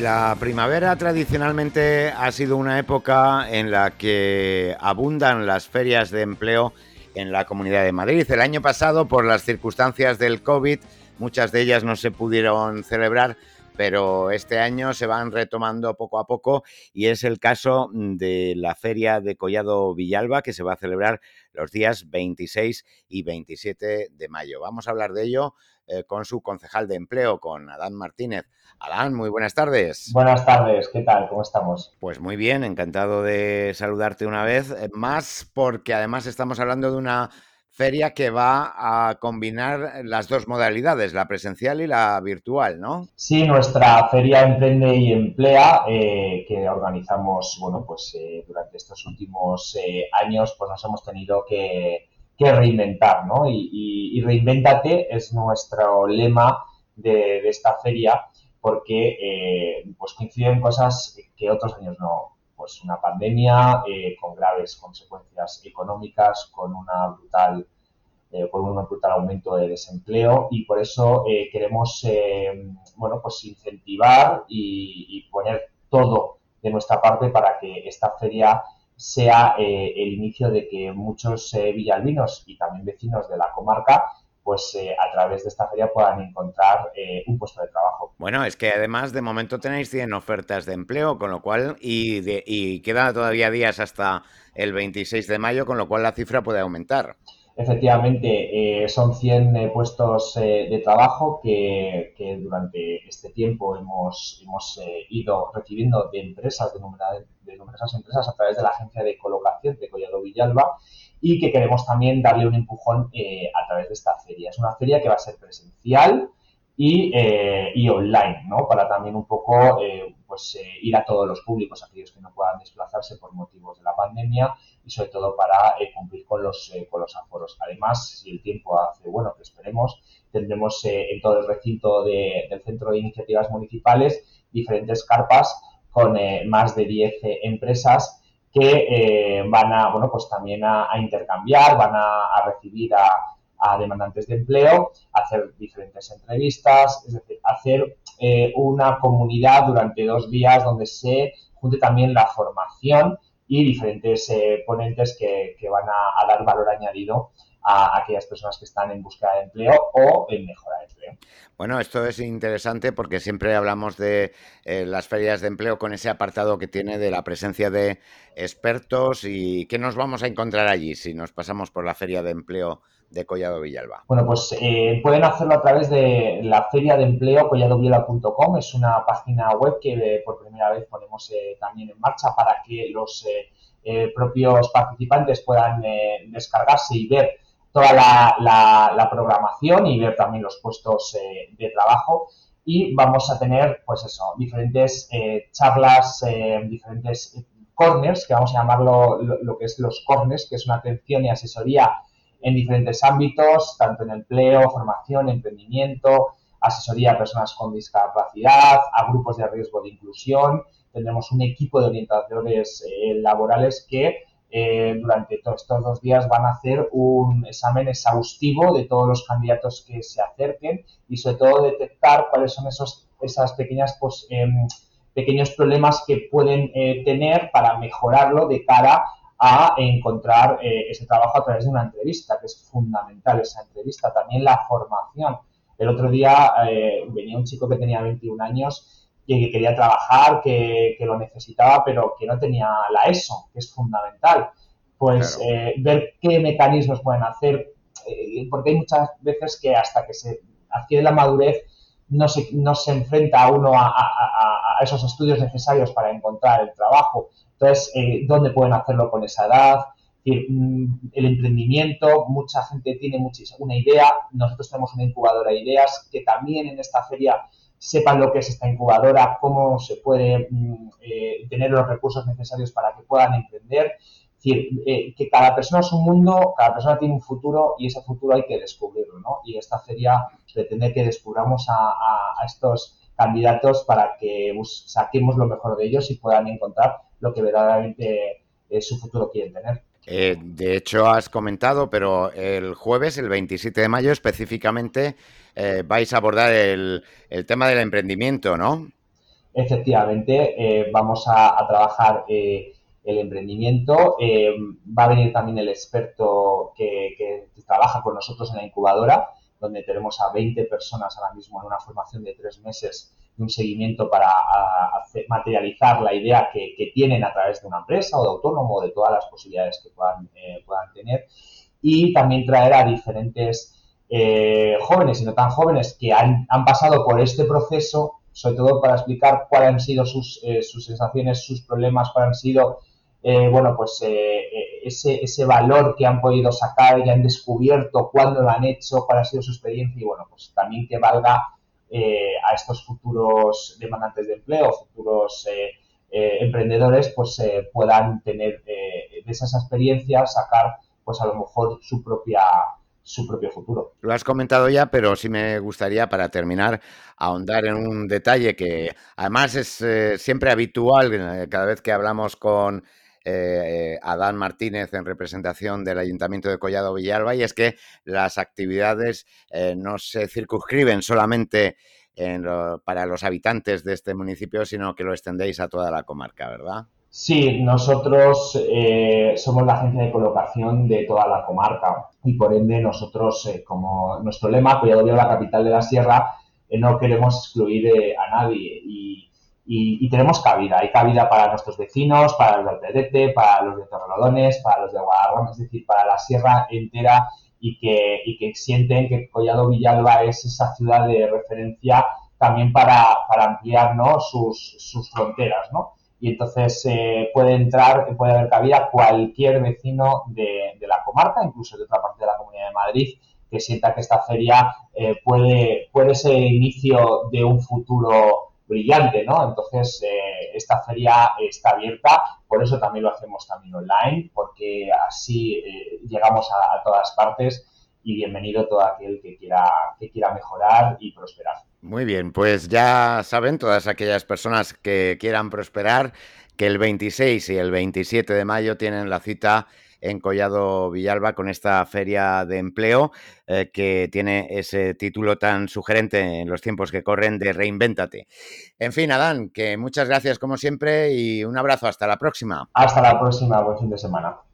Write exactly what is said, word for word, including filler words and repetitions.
la primavera tradicionalmente ha sido una época en la que abundan las ferias de empleo en la Comunidad de Madrid. El año pasado, por las circunstancias del COVID, muchas de ellas no se pudieron celebrar, pero este año se van retomando poco a poco y es el caso de la Feria de Collado Villalba, que se va a celebrar los días veintiséis y veintisiete de mayo. Vamos a hablar de ello eh, con su concejal de empleo, con Adán Martínez. Adán, muy buenas tardes. Buenas tardes, ¿qué tal? ¿Cómo estamos? Pues muy bien, encantado de saludarte una vez eh, más, porque además estamos hablando de una feria que va a combinar las dos modalidades, la presencial y la virtual, ¿no? Sí, nuestra feria Emprende y Emplea, eh, que organizamos, bueno, pues eh, durante estos últimos eh, años, pues nos hemos tenido que, que reinventar, ¿no? Y, y, y Reinvéntate es nuestro lema de, de esta feria, porque eh, pues coinciden cosas que otros años no. Pues una pandemia eh, con graves consecuencias económicas, con una brutal eh, por un brutal aumento de desempleo y por eso eh, queremos eh, bueno, pues incentivar y, y, poner todo de nuestra parte para que esta feria sea eh, el inicio de que muchos eh, villalbinos y también vecinos de la comarca pues eh, a través de esta feria puedan encontrar eh, un puesto de trabajo. Bueno, es que además de momento tenéis cien ofertas de empleo, con lo cual, y, de, y quedan todavía días hasta el veintiséis de mayo, con lo cual la cifra puede aumentar. Efectivamente, eh, son cien eh, puestos eh, de trabajo que, que, durante este tiempo hemos, hemos eh, ido recibiendo de empresas, de, numera, de numerosas empresas a través de la agencia de colocación de Collado Villalba y que queremos también darle un empujón eh, a través de esta feria. Es una feria que va a ser presencial y, eh, y online, ¿no? Para también un poco eh, pues, eh, ir a todos los públicos, aquellos que no puedan desplazarse por motivos de la pandemia y sobre todo para eh, cumplir con los, eh, con los aforos. Además, si el tiempo hace bueno, que esperemos, tendremos eh, en todo el recinto de, del Centro de Iniciativas Municipales diferentes carpas con eh, más de diez eh, empresas que eh, van a, bueno, pues también a, a intercambiar, van a, a recibir a, a demandantes de empleo, hacer diferentes entrevistas, es decir, hacer eh, una comunidad durante dos días donde se junte también la formación y diferentes eh, ponentes que, que van a, a, dar valor añadido a aquellas personas que están en búsqueda de empleo o en mejora de empleo. Bueno, esto es interesante porque siempre hablamos de eh, las ferias de empleo con ese apartado que tiene de la presencia de expertos y qué nos vamos a encontrar allí si nos pasamos por la feria de empleo de Collado Villalba. Bueno, pues eh, pueden hacerlo a través de la feria de empleo collado villalba punto com. Es una página web que eh, por primera vez ponemos eh, también en marcha para que los eh, eh, propios participantes puedan eh, descargarse y ver toda la, la, la, programación y ver también los puestos eh, de trabajo. Y vamos a tener, pues eso, diferentes eh, charlas, eh, diferentes corners, que vamos a llamarlo lo, lo que es los corners, que es una atención y asesoría en diferentes ámbitos, tanto en empleo, formación, emprendimiento, asesoría a personas con discapacidad, a grupos de riesgo de inclusión. Tendremos un equipo de orientadores eh, laborales que eh, durante todos estos dos días van a hacer un examen exhaustivo de todos los candidatos que se acerquen y sobre todo detectar cuáles son esos, esas pequeñas pues, eh, pequeños problemas que pueden eh, tener para mejorarlo de cara a encontrar eh, ese trabajo a través de una entrevista, que es fundamental esa entrevista. También la formación. El otro día eh, venía un chico que tenía veintiún años y que quería trabajar, que, que lo necesitaba, pero que no tenía la ESO, que es fundamental. Pues Claro. eh, ver qué mecanismos pueden hacer, eh, porque hay muchas veces que hasta que se adquiere la madurez no se, no se enfrenta a uno a, a, a esos estudios necesarios para encontrar el trabajo. Entonces, eh, ¿dónde pueden hacerlo con esa edad? Es decir, el emprendimiento, mucha gente tiene muchísima, una idea, nosotros tenemos una incubadora de ideas, que también en esta feria sepan lo que es esta incubadora, cómo se puede eh, tener los recursos necesarios para que puedan emprender. Es decir, eh, que cada persona es un mundo, cada persona tiene un futuro y ese futuro hay que descubrirlo, ¿no? Y esta feria pretende que descubramos a, a, a estos candidatos para que pues, saquemos lo mejor de ellos y puedan encontrar lo que verdaderamente eh, su futuro quieren tener. Eh, de hecho, has comentado, pero el jueves, el veintisiete de mayo, específicamente, eh, vais a abordar el, el tema del emprendimiento, ¿no? efectivamente, eh, vamos a, a trabajar eh, el emprendimiento. Eh, va a venir también el experto que, que, trabaja con nosotros en la incubadora, donde tenemos a veinte personas ahora mismo en una formación de tres meses y un seguimiento para a, hacer, materializar la idea que, que, tienen a través de una empresa o de autónomo o de todas las posibilidades que puedan, eh, puedan tener. Y también traer a diferentes eh, jóvenes y no tan jóvenes que han, han pasado por este proceso, sobre todo para explicar cuáles han sido sus, eh, sus sensaciones, sus problemas, cuáles han sido, eh, bueno, pues eh, ese, ese valor que han podido sacar y han descubierto, cuándo lo han hecho, cuál ha sido su experiencia y, bueno, pues también que valga eh, a estos futuros demandantes de empleo, futuros eh, eh, emprendedores, pues eh, puedan tener eh, de esas experiencias, sacar, pues a lo mejor su propia su propio futuro. Lo has comentado ya, pero sí me gustaría, para terminar, ahondar en un detalle que además es eh, siempre habitual eh, cada vez que hablamos con eh, Adán Martínez en representación del Ayuntamiento de Collado Villalba, y es que las actividades eh, no se circunscriben solamente en lo, para los habitantes de este municipio, sino que lo extendéis a toda la comarca, ¿verdad? Sí, nosotros eh, somos la agencia de colocación de toda la comarca y por ende nosotros, eh, como nuestro lema, Collado Villalba, la capital de la sierra, eh, no queremos excluir eh, a nadie y, y, y, tenemos cabida. Hay cabida para nuestros vecinos, para los de Alpedete, para los de Torrelodones, para los de Guadarrama, es decir, para la sierra entera y que, y que sienten que Collado Villalba es esa ciudad de referencia también para, para ampliar, ¿no?, sus, sus fronteras, ¿no? Y entonces eh, puede entrar, puede haber cabida cualquier vecino de, de, la comarca, incluso de otra parte de la Comunidad de Madrid, que sienta que esta feria eh, puede, puede ser el inicio de un futuro brillante, ¿no? Entonces, eh, esta feria está abierta, por eso también lo hacemos también online, porque así eh, llegamos a, a todas partes y bienvenido todo aquel que quiera, que quiera mejorar y prosperar. Muy bien, pues ya saben todas aquellas personas que quieran prosperar que el veintiséis y el veintisiete de mayo tienen la cita en Collado Villalba con esta feria de empleo eh, que tiene ese título tan sugerente en los tiempos que corren de Reinvéntate. En fin, Adán, que muchas gracias como siempre y un abrazo. Hasta la próxima. Hasta la próxima, buen fin de semana.